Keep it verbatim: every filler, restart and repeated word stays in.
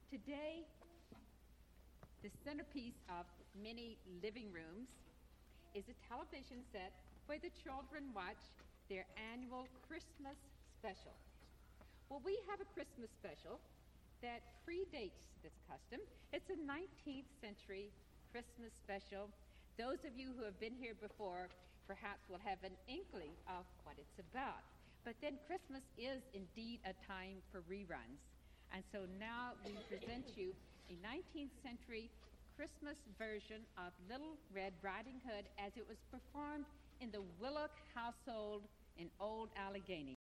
Today, the centerpiece of many living rooms is a television set where the children watch their annual Christmas special. Well, we have a Christmas special that predates this custom. It's a nineteenth century Christmas special. Those of you who have been here before perhaps will have an inkling of what it's about. But then Christmas is indeed a time for reruns. And so now we present you a nineteenth century Christmas version of Little Red Riding Hood as it was performed in the Willock household in Old Allegheny.